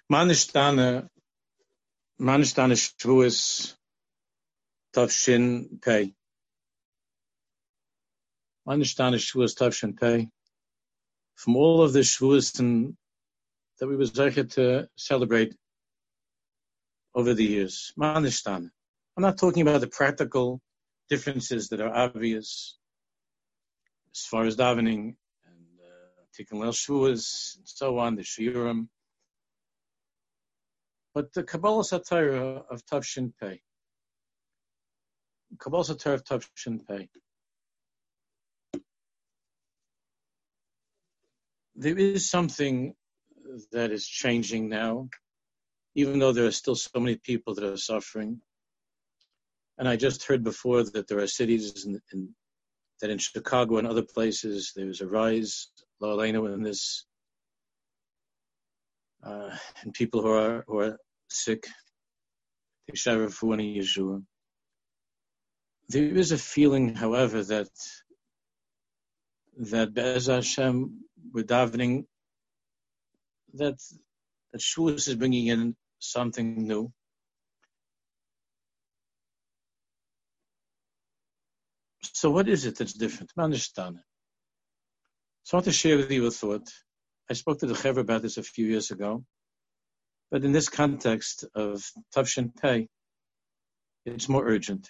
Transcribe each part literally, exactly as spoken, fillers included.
Manistana, Manistana Shavuos Tavshin Pei. Manistana Shavuos Tavshin Pei. From all of the Shavuos that we was zeichet to celebrate over the years. Manistana. I'm not talking about the practical differences that are obvious as far as davening and Tikkun Leil Shavuos and so on, the Shiurim. But the Kabbalah Satira of Tavshin Pei. Kabbalah Satira of Tavshin Pei. There is something that is changing now, even though there are still so many people that are suffering. And I just heard before that there are cities in, in, that in Chicago and other places there's a rise, Lo Aleinu, in this, uh, and people who are who are sick. There is a feeling, however, that that Be'ez Hashem, we're davening, that that Shavuos is bringing in something new. So what is it that's different? Manistana. So I want to share with you a thought. I spoke to the Chaver about this a few years ago, but in this context of Tavshin Pei, it's more urgent.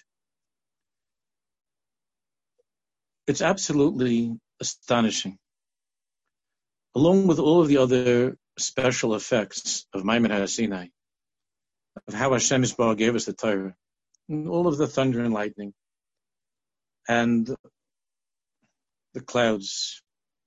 It's absolutely astonishing. Along with all of the other special effects of Maimon HaSinai, of how Hashem Yisbarach gave us the Torah, and all of the thunder and lightning, and the clouds.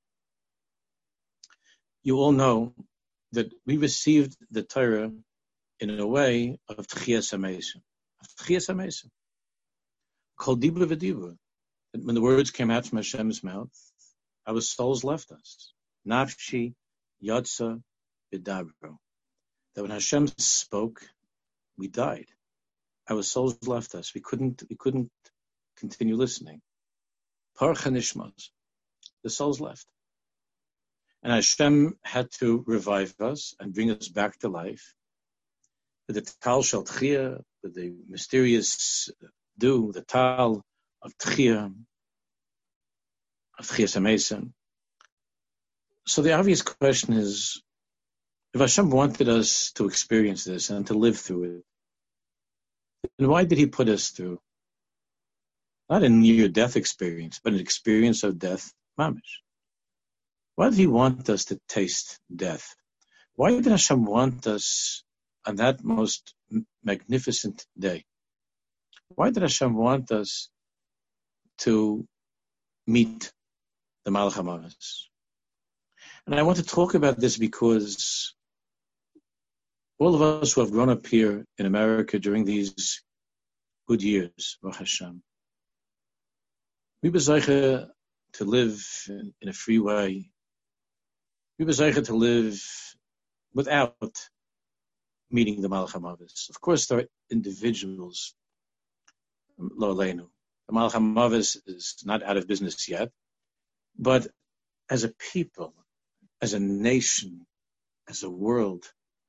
You all know that we received the Torah in a way of Tchias HaMesim. Of Tchias HaMesim. Kol Dibur V'Dibur. When the words came out from Hashem's mouth, our souls left us. Nafshi Yatsa B'Dabro. That when Hashem spoke, we died. Our souls left us. We couldn't. We couldn't continue listening. Parcha Nishmas. The souls left. And Hashem had to revive us and bring us back to life. With the Tal Shel Tchiyah, with the mysterious dew, the Tal of Tchiyah, of Tchias HaMesim. So the obvious question is, if Hashem wanted us to experience this and to live through it, then why did He put us through not a near-death experience, but an experience of death, mamish? Why did He want us to taste death? Why did Hashem want us on that most magnificent day? Why did Hashem want us to meet the Malach HaMavis? And I want to talk about this because all of us who have grown up here in America during these good years, Baruch Hashem, we were zeicha to live in, in a free way. We were zeicha to live without meeting the Malach HaMavis. Of course, there are individuals, Lo Aleinu. The Malach HaMavis is not out of business yet, but as a people, as a nation, as a world,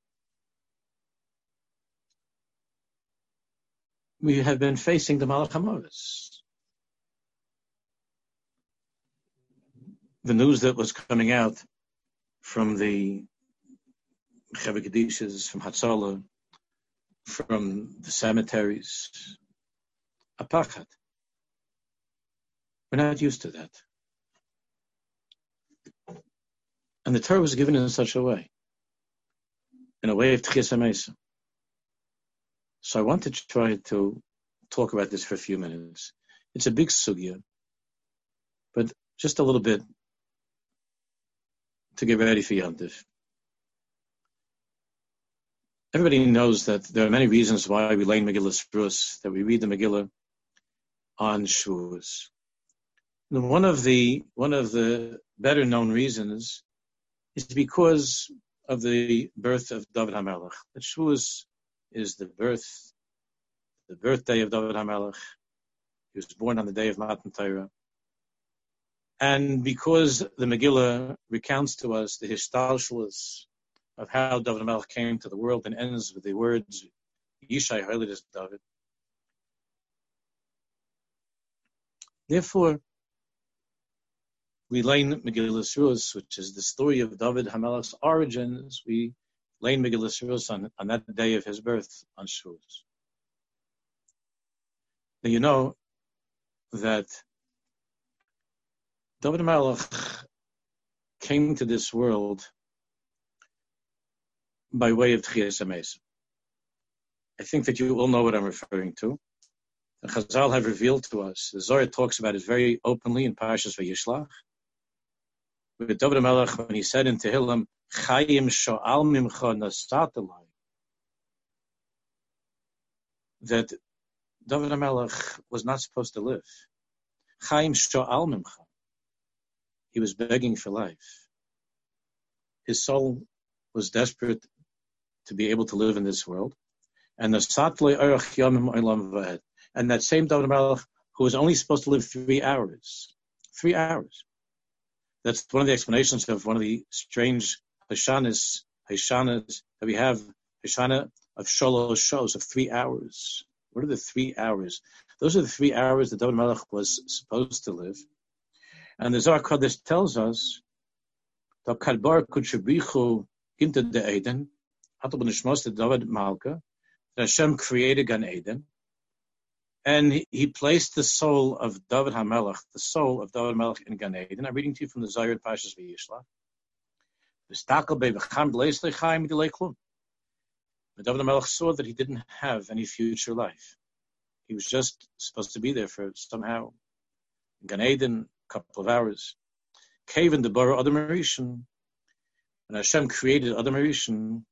we have been facing the Malach HaMavis. The news that was coming out from the Chevy Kadishas, from Hatzalah, from the cemeteries, a pachat. We're not used to that. And the Torah was given in such a way, in a way of Tchias HaMesim. So I want to try to talk about this for a few minutes. It's a big sugya, but just a little bit to get ready for Yom Tov. Everybody knows that there are many reasons why we learn Megillah Shavuos, that we read the Megillah on Shavuos. And one of the one of the better known reasons is because of the birth of David HaMelech. That Shavuos is the birth, the birthday of David HaMelech. He was born on the day of Matan Torah. And because the Megillah recounts to us the histalshelus of how David HaMelech came to the world, and ends with the words, Yishai Hoylidus David. Therefore, we learn Megillas Rus, which is the story of David HaMelech's origins. We learn Megillas Rus on, on that day of his birth, on Shavuos. Now you know that David HaMelech came to this world by way of Tchias HaMesim. I think that you all know what I'm referring to. The Chazal have revealed to us, the Zohar talks about it very openly in Parashas Vayishlach, with David HaMelech, when he said in Tehillim, Chayim sho'al mimcha nasatalai, that David HaMelech was not supposed to live. Chayim sho'al mimcha. He was begging for life. His soul was desperate to be able to live in this world. And nasatalai orach yamim olam v'ed. And that same David HaMelech, who was only supposed to live three hours. Three hours. That's one of the explanations of one of the strange Hashanas, Hashanas that we have, Hashana of Sholosh shows of three hours. What are the three hours? Those are the three hours that David HaMelech was supposed to live. And the Zohar Kodesh tells us that Kadbar Kutshabichu into the Eden, Atul B'Nishmos the David Malka, that Hashem created Gan Eden. And he, he placed the soul of David HaMelech, the soul of David HaMelech in Gan Eden. I'm reading to you from the Zohar in Parashas Vayishlach. But David HaMelech saw that he didn't have any future life. He was just supposed to be there for somehow. In Gan Eden, a couple of hours. Cave in the Bara Adam Rishon. When Hashem created Adam Rishon,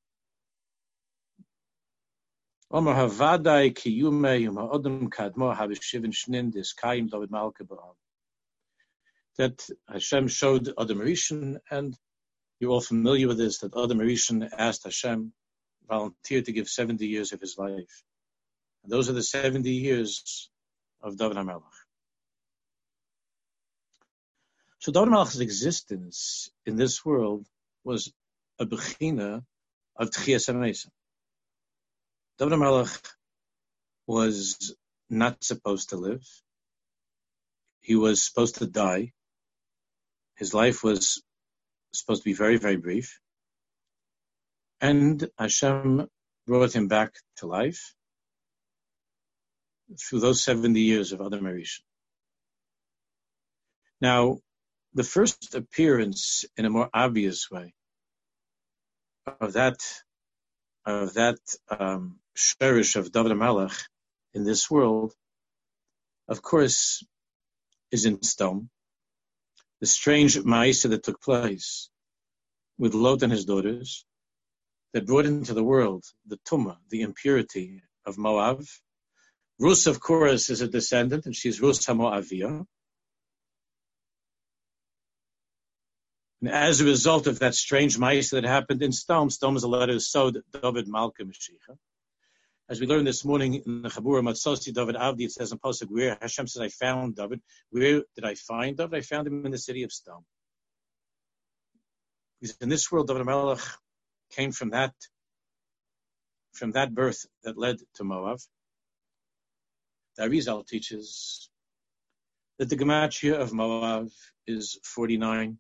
Omar Havadai Kiyume Yuma Adam Kadmo Havishivin Shnin Dis Kaim David Malka Ba'am. That Hashem showed Adam Rishon, and you're all familiar with this, that Adam Rishon asked Hashem, volunteered to give seventy years of his life. And those are the seventy years of David HaMelech. So David HaMelech's existence in this world was a bechina of Tchias HaMesim. David HaMelech was not supposed to live. He was supposed to die. His life was supposed to be very, very brief. And Hashem brought him back to life through those seventy years of Adam Rishon. Now, the first appearance in a more obvious way of that of that um, sherish of David HaMelech in this world, of course, is in stone. The strange ma'aseh that took place with Lot and his daughters, that brought into the world the tumah, the impurity of Moab. Rus, of course, is a descendant, and she's Rus HaMoaviyah. And as a result of that strange ma'aseh that happened in Stom, Stom is a letter of Sod, David Malka Mashiach. As we learned this morning in the Chabura Matzosi David Avdi, it says in Pasuk, where Hashem says, I found David. Where did I find David? I found him in the city of Stom. Because in this world, David HaMelech came from that, from that birth that led to Moab. The Arizal teaches that the gematria of Moab is forty-nine.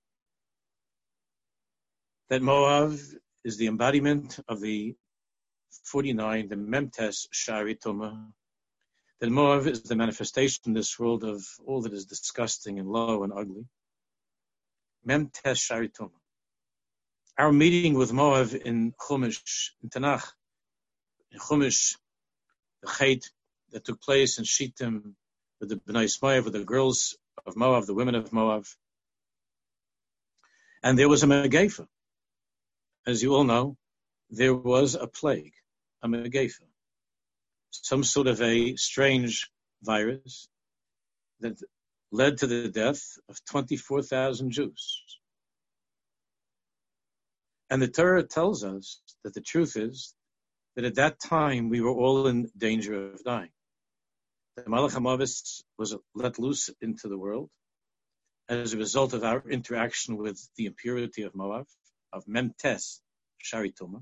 That Moab is the embodiment of the forty-nine, the Memtes Shari Tumah. That Moab is the manifestation in this world of all that is disgusting and low and ugly. Memtes Shari Tumah. Our meeting with Moab in Chumash, in Tanakh, in Chumash, the Chait that took place in Shittim with the Bnei Ismael, with the girls of Moab, the women of Moab. And there was a Megeifa. As you all know, there was a plague, a Megeifa, some sort of a strange virus that led to the death of twenty-four thousand Jews. And the Torah tells us that the truth is that at that time we were all in danger of dying. The Malach HaMavis was let loose into the world as a result of our interaction with the impurity of Moab, of Memtes Shari Tumah.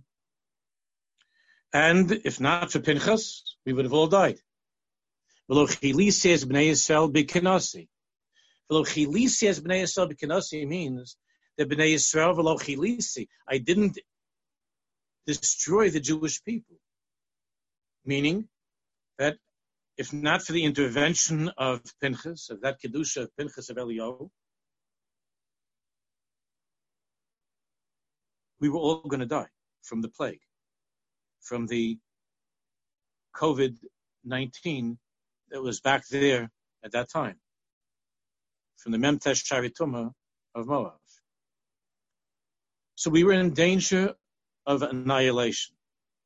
And if not for Pinchas, we would have all died. V'lo chilisi es bnei Yisrael b'kinasi. V'lo chilisi es bnei Yisrael b'kinasi means that bnei Yisrael v'lo chilisi, I didn't destroy the Jewish people. Meaning that if not for the intervention of Pinchas, of that Kedusha of Pinchas of Eliyahu, we were all going to die from the plague, from the COVID nineteen that was back there at that time, from the Memtesh Shari Tumah of Moab. So we were in danger of annihilation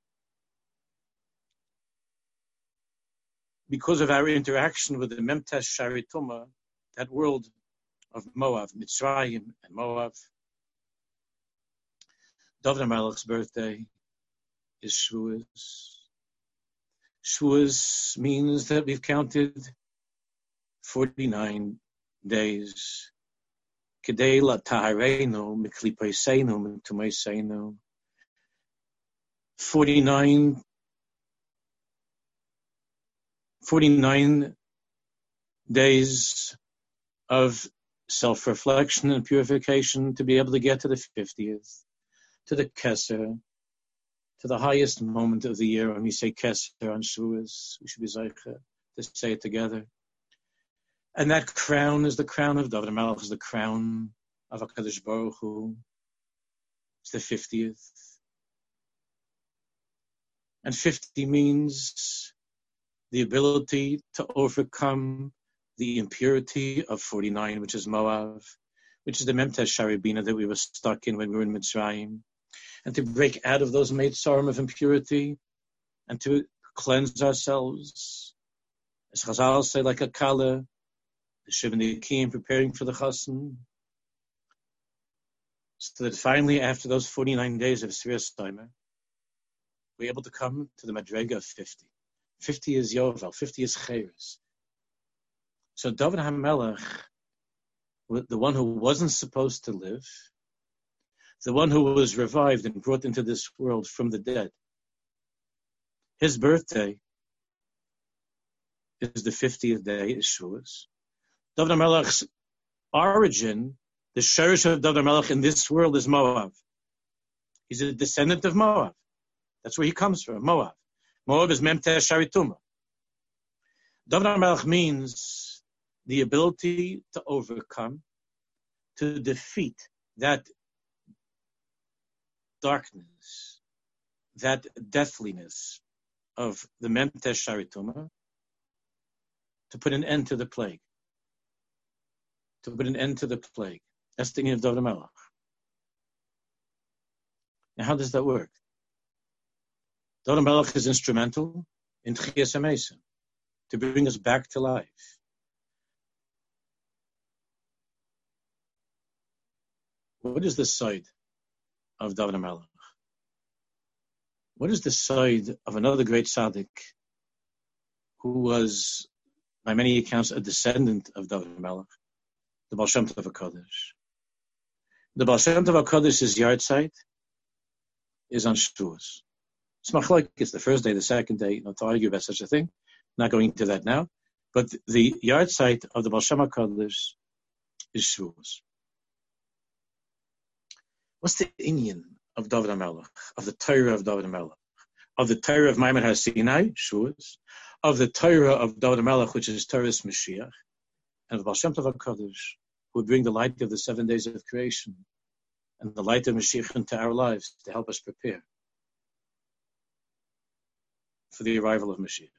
because of our interaction with the Memtesh Shari Tumah, that world of Moab, Mitzrayim and Moab. David HaMelech's birthday is Shavuos. Shavuos means that we've counted forty-nine days. Kedei latahareinu mikliposeinu mitumeseinu. Forty-nine, forty-nine days of self-reflection and purification to be able to get to the fiftieth, to the Keser, to the highest moment of the year. When we say Keser on Shavuos, we should be Zeicha to say it together. And that crown is the crown of David HaMelech, is the crown of HaKadosh Baruch Hu. It's the fiftieth. And fifty means the ability to overcome the impurity of forty-nine, which is Moab, which is the Memtesh Shari Bina that we were stuck in when we were in Mitzrayim, and to break out of those Meitzarim of impurity and to cleanse ourselves. As Chazal say, like a Kala, the Shivan Yakim preparing for the Chassan, so that finally, after those forty-nine days of Sfiras Timer, we're able to come to the Madrega of fifty. fifty is Yovel, fifty is Cheres. So David HaMelech, the one who wasn't supposed to live, the one who was revived and brought into this world from the dead, his birthday is the fiftieth day, is Shavuos. David HaMelech's origin, the Sherish of David HaMelech in this world is Moab. He's a descendant of Moab. That's where he comes from, Moab. Moab is Memtesh Shari Tumah. David HaMelech means the ability to overcome, to defeat that darkness, that deathliness of the Memtesh Shari Tumah, to put an end to the plague. To put an end to the plague. That's the thing of David HaMelech. Now, how does that work? David HaMelech is instrumental in Tchias HaMesim, to bring us back to life. What is the side of David HaMelech? What is the side of another great tzaddik who was, by many accounts, a descendant of David HaMelech, the Baal Shem Tov HaKadosh? The Baal Shem Tov HaKadosh's yard site is on Shavuos. It's machlok, it's the first day, the second day, not to argue about such a thing. Not going into that now. But the yard site of the Baal Shem HaKadosh is Shavuos. What's the inyan of David HaMelech, of the Torah of David HaMelech, of the Torah of Maimon HaSinai, Shavuos, of the Torah of David HaMelech, which is Torah's Mashiach, and of Baal Shem Tov HaKadosh, who would bring the light of the seven days of creation and the light of Mashiach into our lives to help us prepare for the arrival of Mashiach.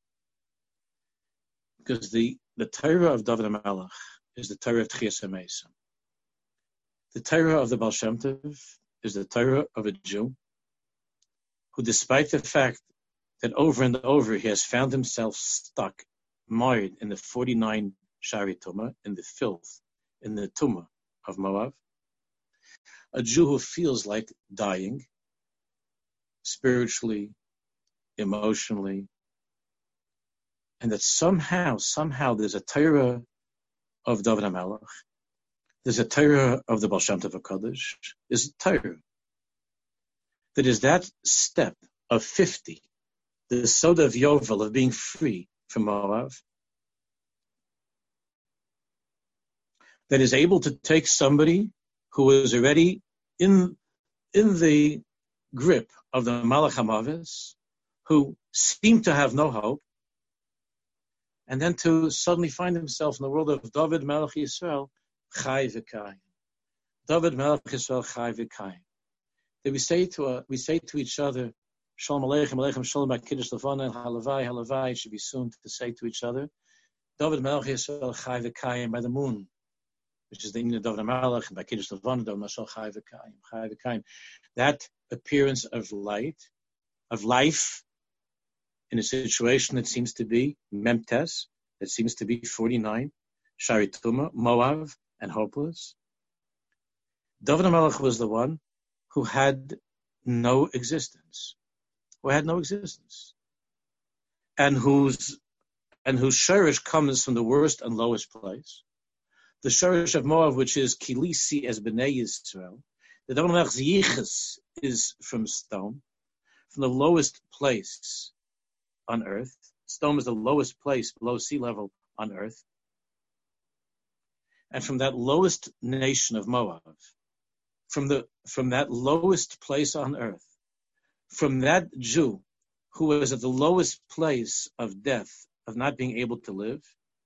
Because the, the Torah of David HaMelech is the Torah of Tchias HaMesim. The Torah of the Baal Shem Tov is the Torah of a Jew who, despite the fact that over and over he has found himself stuck, mired in the forty-nine Shari Tumah, in the filth, in the Tumah of Moab, a Jew who feels like dying, spiritually, emotionally, and that somehow, somehow there's a Torah of David HaMelech, there's a Torah of the Baal Shem Tov HaKadosh, there's a Torah that is that step of fifty, the soda of Yovel, of being free from Moab, that is able to take somebody who is already in, in the grip of the Malach HaMavis, who seemed to have no hope, and then to suddenly find himself in the world of David Melech Yisrael, Chai V'Kayim. David Melech Yisrael, Chai V'Kayim. That we say to uh, we say to each other, Shalom Aleichem, Aleichem Shalom, B'Kiddush Levana, Halavai, Halavai. It should be soon to say to each other, David Melech Yisrael, Chai V'Kayim, by the moon, which is the name of David Melech, and B'Kiddush Levana, David Melech Chai V'Kayim, Chai V'Kayim. That appearance of light, of life, in a situation that seems to be Memtes, that seems to be forty-nine, Shari Tuma, Moab, and hopeless. David HaMelech was the one who had no existence, who had no existence, and whose and whose shirish comes from the worst and lowest place. The shirish of Moab, which is Kilisi as B'nai Yisrael. The David HaMelech's yichus is from stone, from the lowest place on earth. Stone is the lowest place below sea level on earth. And from that lowest nation of Moab, from the from that lowest place on earth, from that Jew who was at the lowest place of death, of not being able to live,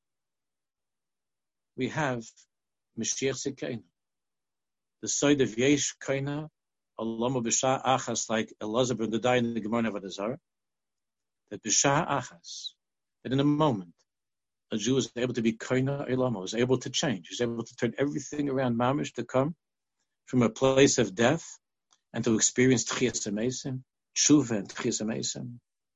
we have Mashiach Tzidkeinu, the side of Yesh Kaina, Alama B'Shah Achas, like Elazar ben Dai in the Gemara Avodah Zarah, that B'Shah Achas, that in a moment, a Jew is able to be Kaina Elama, is able to change, is able to turn everything around Mamish, to come from a place of death and to experience Tchias HaMeisim, Tshuva and Tchias HaMeisim.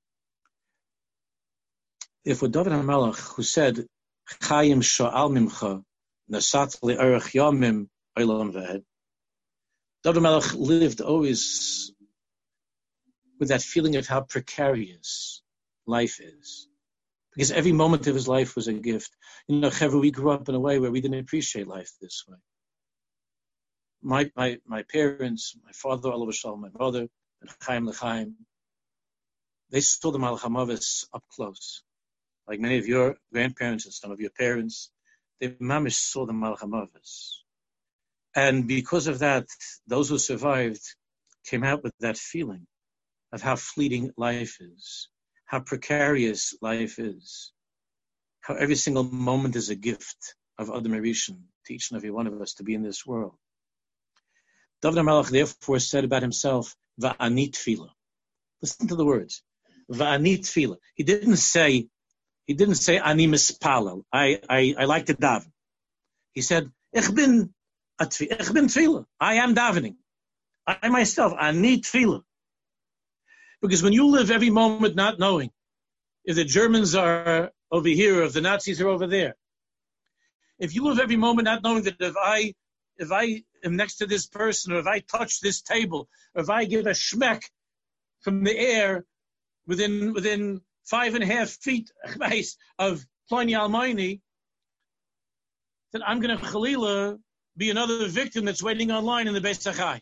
Therefore, David HaMelech, who said, Chayim Sha'al Mimcha, Nasat Le'erech Yamim Olam V'ed, David HaMelech lived always with that feeling of how precarious life is. Because every moment of his life was a gift. You know, Chevra, we grew up in a way where we didn't appreciate life this way. My my my parents, my father, Olav Shalom, my brother, and Chaim L'Chaim, they saw the Malach HaMavis up close. Like many of your grandparents and some of your parents, they mamish saw the Malach HaMavis. And because of that, those who survived came out with that feeling of how fleeting life is, how precarious life is, how every single moment is a gift of Adam Rishon to each and every one of us to be in this world. David HaMelech therefore said about himself, Va'ani tefillah. Listen to the words. Va'ani tefillah. He didn't say, he didn't say, Ani mispalel. I, I, I like to daven. He said, Ich bin, ich bin tefillah. I am davening. I myself, Ani tefillah. Because when you live every moment not knowing if the Germans are over here, or if the Nazis are over there, if you live every moment not knowing that if I, if I am next to this person, or if I touch this table, or if I give a shmek from the air within within five and a half feet of Pliny Almaini, then I'm going to Chalila be another victim that's waiting online in the Beis Achai.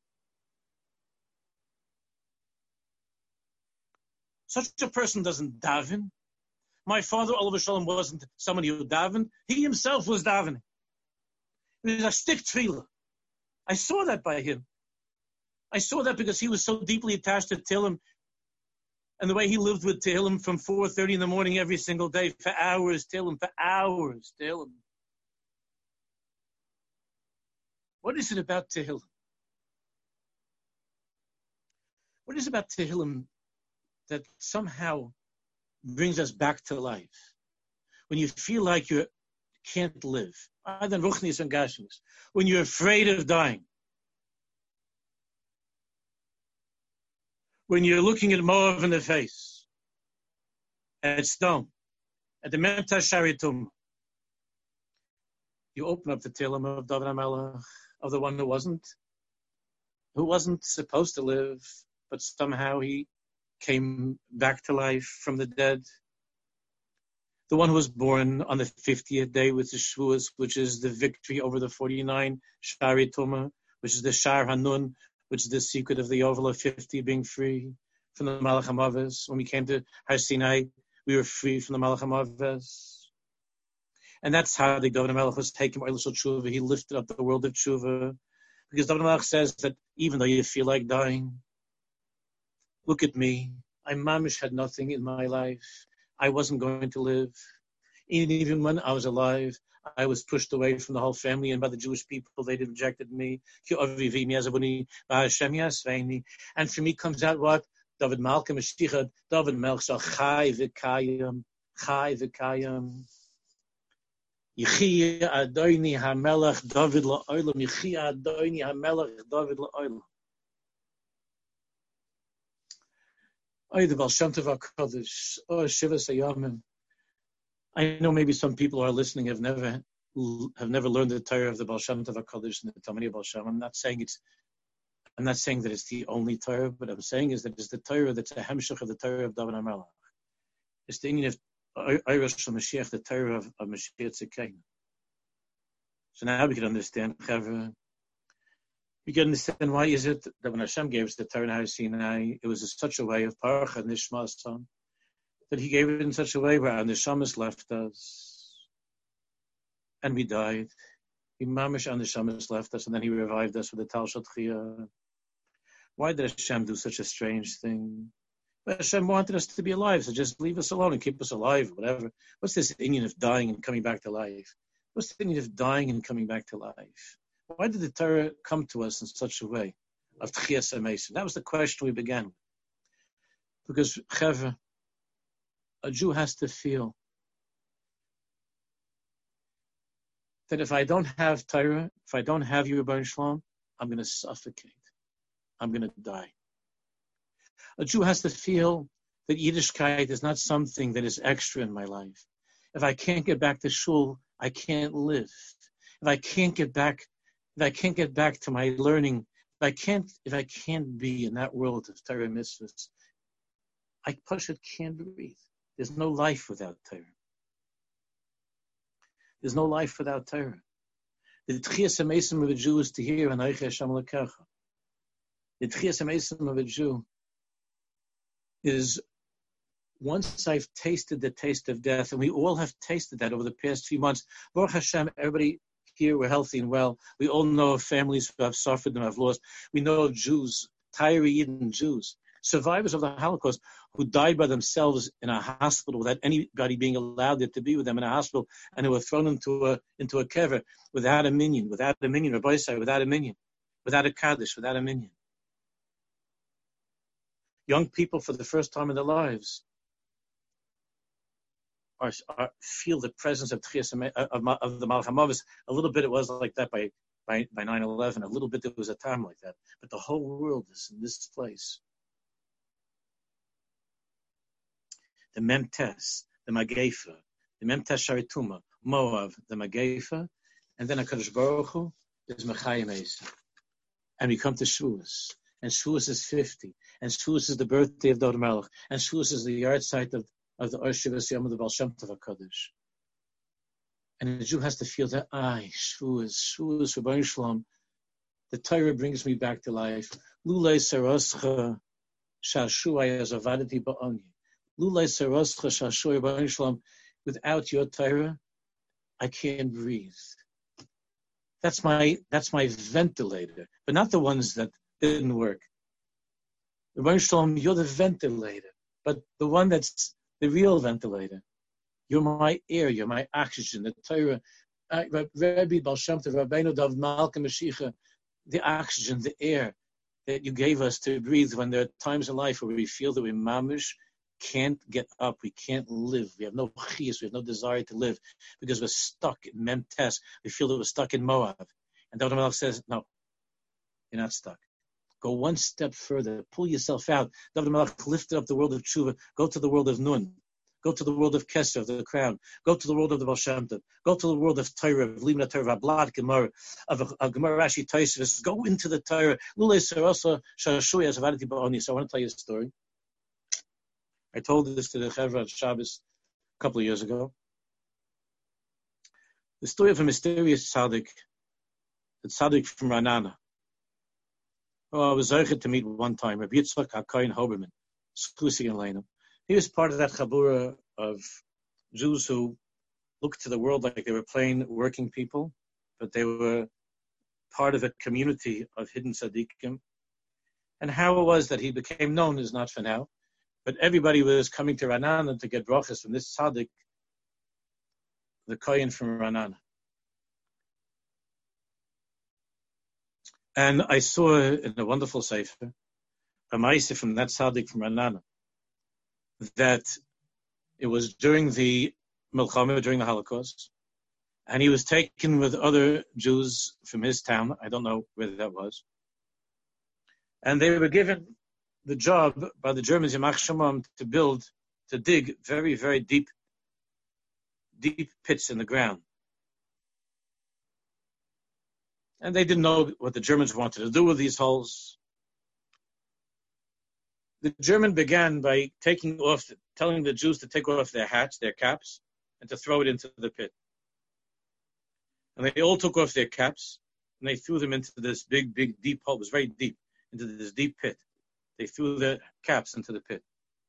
Such a person doesn't daven. My father, Olav Shalom, wasn't somebody who davened. He himself was davening. He was a stick tefillah. I saw that by him. I saw that because he was so deeply attached to Tehillim, and the way he lived with Tehillim from four thirty in the morning every single day, for hours, Tehillim, for hours, Tehillim. What is it about Tehillim? What is it about Tehillim that somehow brings us back to life? When you feel like you can't live, other than ruchnis and gashmis, when you're afraid of dying, when you're looking at Moab in the face, at stone, at the Memta Sharitum, you open up the Tehillim of David HaMelech, of the one who wasn't, who wasn't supposed to live, but somehow he came back to life from the dead. The one who was born on the fiftieth day with the Shavuos, which is the victory over the forty-nine Shari Tuma, which is the Shar Hanun, which is the secret of the Oval of fifty being free from the Malach HaMavis. When we came to Har Sinai, we were free from the Malach HaMavis. And that's how the David HaMelech was taken by Eilishal Tshuva. He lifted up the world of Tshuva. Because David HaMelech says that even though you feel like dying, look at me. I mamish had nothing in my life. I wasn't going to live. Even when I was alive, I was pushed away from the whole family and by the Jewish people. They rejected me. And for me comes out what? David Malka Mashiach, David Melch shall chai v'kayim, chai v'kayim. Yichia Adoni HaMelech David la'olam, Yichia Adoni HaMelech David la'olam. Oh, the Baal Shem Tov HaKadosh, oh, Shiva Sayamim. I know maybe some people who are listening have never have never learned the Torah of the Baal Shem Tov HaKadosh and the Talmidei Baal Shem. I'm not saying it's I'm not saying that it's the only Torah, but I'm saying is that it's the Torah that's a hemshech of the Torah of David HaMelech. It's the Indian of Eirish Mashiach, the Torah of, of Mashiach Tzidkenu. So now we can understand, Chavra. We can understand why is it that when Hashem gave us the Torah in Har Sinai, it was in such a way of Parach and Nishma's son, that He gave it in such a way where our Neshamas left us, and we died. He mamish our Neshamas left us, and then He revived us with the Tal Shel Tchiyah. Why did Hashem do such a strange thing? But Hashem wanted us to be alive, so just leave us alone and keep us alive, whatever. What's this Indian of dying and coming back to life? What's the Indian of dying and coming back to life? Why did the Torah come to us in such a way of Tchias HaMesim? That was the question we began with. Because, Chevra, a Jew has to feel that if I don't have Torah, if I don't have Rebbeinu Shalom, I'm going to suffocate. I'm going to die. A Jew has to feel that Yiddishkeit is not something that is extra in my life. If I can't get back to shul, I can't live. If I can't get back, if I can't get back to my learning, if I can't, if I can't be in that world of Torah mitzvahs, I Pashut can't breathe. There's no life without Torah. There's no life without Torah. The Tchias HaMesim of a Jew is to hear Anochi Hashem Elokecha. The Tchias HaMesim of a Jew is once I've tasted the taste of death, and we all have tasted that over the past few months. Baruch Hashem, everybody here, we're healthy and well. We all know of families who have suffered and have lost. We know of Jews, Tyrian Jews, survivors of the Holocaust, who died by themselves in a hospital without anybody being allowed there to be with them in a hospital, and who were thrown into a into a kever without a minion, without a minion, Rabbi Yisrael, without a minion, without a kaddish, without a minion. Young people, for the first time in their lives, are, are, feel the presence of Tchias of, of the Malach HaMavis. A little bit it was like that by, by, by nine eleven. A little bit there was a time like that. But the whole world is in this place. The Memtes, the Magefa, the Memtes Sharituma, Moav, the Magefa, and then HaKadosh Baruch Hu is Mechayim Eisa. And we come to Shavuos. And Shavuos is fifty. And Shavuos is the birthday of David Melech. And Shavuos is the yard site of, of the Osh Shivas Yom of the Baal Shem Tov HaKadosh. And the Jew has to feel that, ay, Shavuos, Shavuos, Rebbeinu Shalom, the Torah brings me back to life. Lulei Saroscha Shashuai Azavadati Ba'oni. Lulei Saroscha Shashuai Rebbeinu Shalom. Without your Torah, I can't breathe. That's my that's my ventilator, but not the ones that didn't work. Rebbeinu Shalom, you're the ventilator, but the one that's the real ventilator. You're my air, you're my oxygen. The Torah, uh, Rabbi Baal Shem Tov, Rabbeinu David Malka Mashiach, the oxygen, the air that you gave us to breathe when there are times in life where we feel that we mamish can't get up, we can't live, we have no chiyus, we have no desire to live because we're stuck in Memtes. We feel that we're stuck in Moab. And David Melech says, no, you're not stuck. Go one step further. Pull yourself out. David Melech lifted up the world of Tshuva. Go to the world of Nun. Go to the world of Kesser, the crown. Go to the world of the Baal Shem Tov. Go to the world of Torah, of Limna Torah, of Ablad Gemara, of a Gemara Rashi Tosfos. Go into the Torah. Lulei Sarasa Shashuya Zavadati Ba'oni. So I want to tell you a story. I told this to the Chevra at Shabbos a couple of years ago. The story of a mysterious tzaddik, a tzaddik from Ranana, Oh, I was zeicher to meet one time Rabbi Yitzchak HaKohen Hoberman, Skusi and Leinam. He was part of that chabura of Jews who looked to the world like they were plain working people, but they were part of a community of hidden tzaddikim. And how it was that he became known is not for now, but everybody was coming to Ra'anana to get brachas from this tzaddik, the Kohen from Ra'anana. And I saw in a wonderful sefer, a ma'aseh from that tzaddik from Ra'anana, that it was during the Milchama, during the Holocaust, and he was taken with other Jews from his town. I don't know where that was. And they were given the job by the Germans, Yamach Shemam, to build, to dig very, very deep, deep pits in the ground. And they didn't know what the Germans wanted to do with these holes. The German began by taking off, telling the Jews to take off their hats, their caps, and to throw it into the pit. And they all took off their caps, and they threw them into this big, big, deep hole. It was very deep, into this deep pit. They threw their caps into the pit.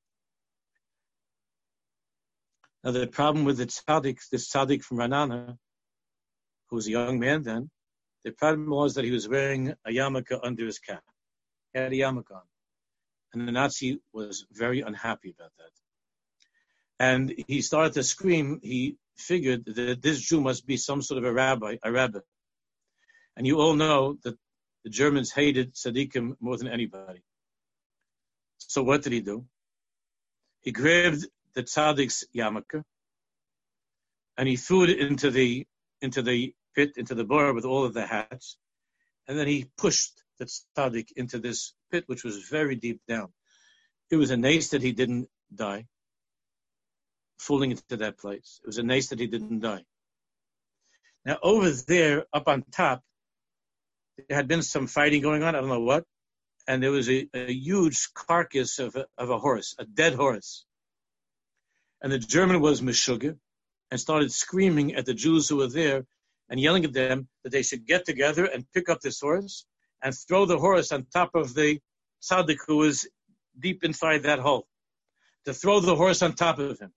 Now, the problem with the tzaddik, this tzaddik from Ra'anana, who was a young man then, the problem was that he was wearing a yarmulke under his cap. He had a yarmulke on. And the Nazi was very unhappy about that. And he started to scream. He figured that this Jew must be some sort of a rabbi, a rabbi. And you all know that the Germans hated tzaddikim more than anybody. So what did he do? He grabbed the tzaddik's yarmulke and he threw it into the into the pit, into the bar with all of the hats, and then he pushed the tzaddik into this pit, which was very deep down. It was a nace that he didn't die, falling into that place. It was a nace that he didn't die. Now over there, up on top, there had been some fighting going on, I don't know what, and there was a, a huge carcass of a, of a horse, a dead horse. And the German was meshugah and started screaming at the Jews who were there and yelling at them that they should get together and pick up this horse and throw the horse on top of the tzaddik who was deep inside that hole, to throw the horse on top of him.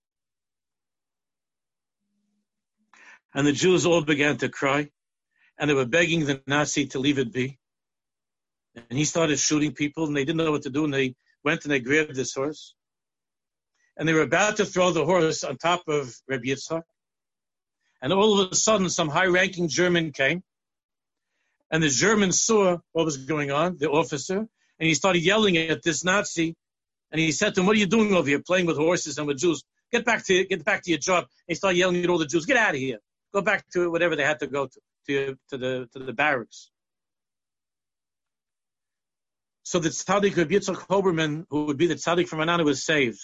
And the Jews all began to cry, and they were begging the Nazi to leave it be. And he started shooting people, and they didn't know what to do, and they went and they grabbed this horse. And they were about to throw the horse on top of Rabbi Yitzchak. And all of a sudden, some high-ranking German came, and the German saw what was going on, the officer, and he started yelling at this Nazi, and he said to him, "What are you doing over here, playing with horses and with Jews? Get back to get back to your job." And he started yelling at all the Jews, "Get out of here! Go back to whatever they had to go to, to, to the to the barracks." So the tzaddik Rabbi Yitzchak Hoberman, who would be the tzaddik from Ra'anana, was saved.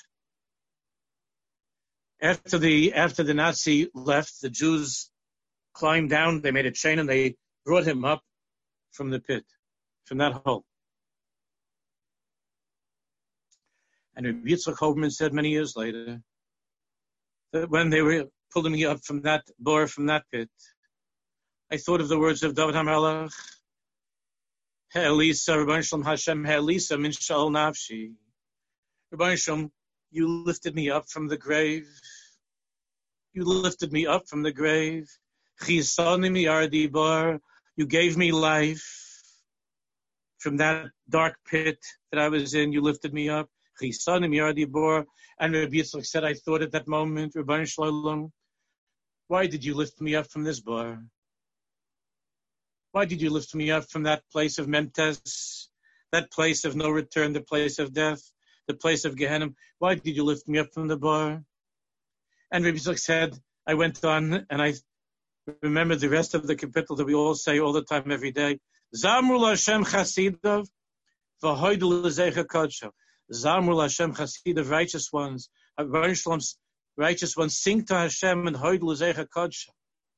After the after the Nazi left, the Jews climbed down. They made a chain and they brought him up from the pit, from that hole. And Rabbi Yitzchak Hoberman said many years later that when they were pulling me up from that bore, from that pit, I thought of the words of David HaMelech, Ha'elisa, Rabban Shalom Hashem, Ha'elisa min sha'ol nafshi. Rabban Shalom, you lifted me up from the grave. You lifted me up from the grave. Chisani miyardi bar. You gave me life from that dark pit that I was in. You lifted me up. Chisani miyardi bar. And Rabbi Yitzchak said, I thought at that moment, Rabban Shalom, why did you lift me up from this bar? Why did you lift me up from that place of Mentes, that place of no return, the place of death, the place of Gehenna? Why did you lift me up from the bar? And Rabbi Yitzchak said, I went on and I remember the rest of the capital that we all say all the time, every day. Zamru Hashem Chasidov, v'hoidul l'zecha kodsho. Zamru Hashem Chasidov, righteous ones, righteous ones, sing to Hashem and hoidul l'zecha kodsho.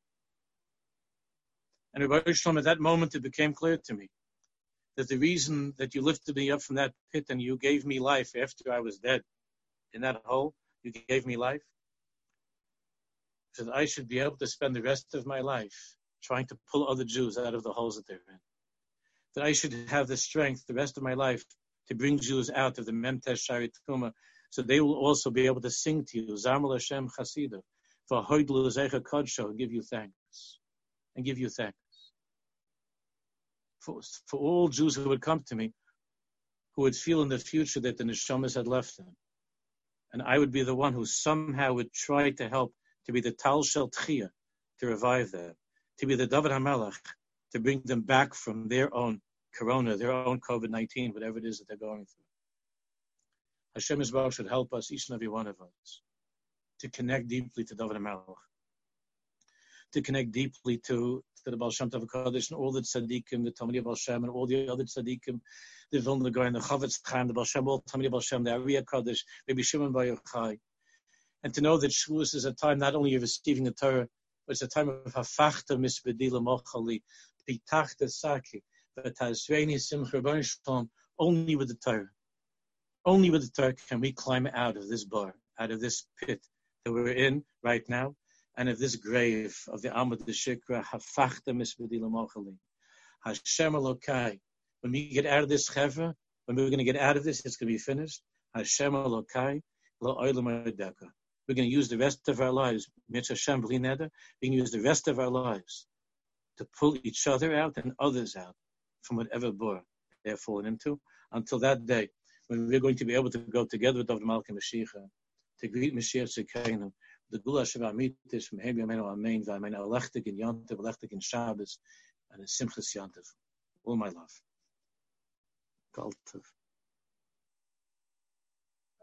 And Rabbi Shalom, at that moment, it became clear to me that the reason that you lifted me up from that pit and you gave me life after I was dead in that hole, you gave me life, so that I should be able to spend the rest of my life trying to pull other Jews out of the holes that they're in. that I should have the strength the rest of my life to bring Jews out of the Memtesh Shari Tkuma, so they will also be able to sing to you, Zarmal Hashem Chasida, for Hoidlu Zecha Kodsho, and give you thanks. And give you thanks. For, for all Jews who would come to me, who would feel in the future that the Neshamas had left them. And I would be the one who somehow would try to help to be the Tal Shel Tchiyah, to revive them, to be the David HaMelech, to bring them back from their own corona, their own COVID nineteen, whatever it is that they're going through. Hashem Yisrael should help us, each and every one of us, to connect deeply to David HaMelech, to connect deeply to, to the Baal Shem Tov HaKadosh and all the tzaddikim, the Talmidei Baal Shem, and all the other tzaddikim, the Vilna Gaon, the Chavetz Chaim, the Baal Shem, all Talmidei Baal Shem, the Ariya Kadosh, Rabbi Shimon Bar Yochai, and to know that Shavuos is a time not only of receiving the Torah, but it's a time of hafachta misbedila mochali, pitachta saki, but tazreini simcha Rebbeinu Shalom, only with the Torah. Only with the Torah can we climb out of this bar, out of this pit that we're in right now, and of this grave of the Amud Shikra, hafachta misbedila mochali. Hashem Elokai. When we get out of this chevra, when we're going to get out of this, it's going to be finished. Hashem Elokai, lo olam adeka. We're going to use the rest of our lives, Mitzvah Hashem B'li Neder, we can use the rest of our lives to pull each other out and others out from whatever bor they're fallen into, until that day when we're going to be able to go together with David Malka Mashiach to greet Mashiach Tzidkeinu, the Gula Sheva Amitis from Hem Yamenu Amen, V'Amen Alechtik in Yontiv, Alechtik in Shabbos, and in Simchas Yontiv. All my love. Kol Tov.